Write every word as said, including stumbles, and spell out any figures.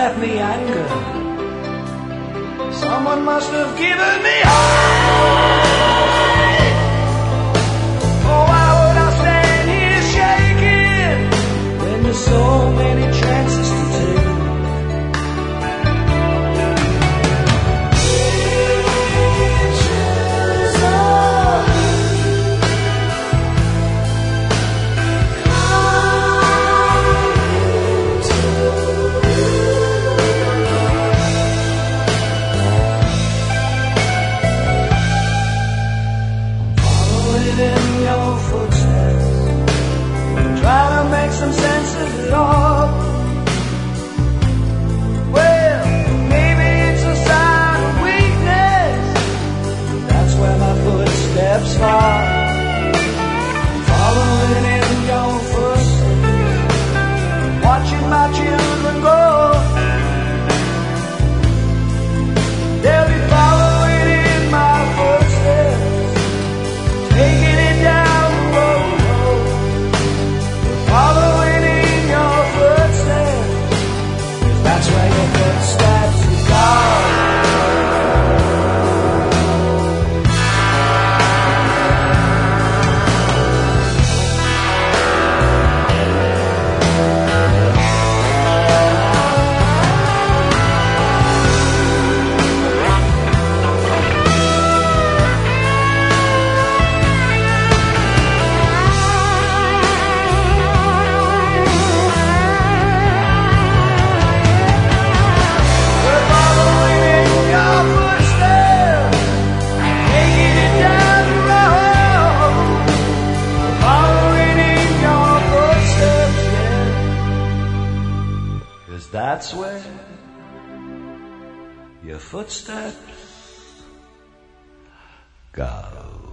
left me anger. Someone must have given me heart. Oh, why would I stand here shaking when there's so many chances to take? Some sense of it all. Well, maybe it's a sign of weakness. That's where my footsteps fall. Following in your footsteps, watching my children grow. They'll be following in my footsteps, taking it down the road. Following in your footsteps, 'cause that's where your footsteps go. That's where your footsteps go.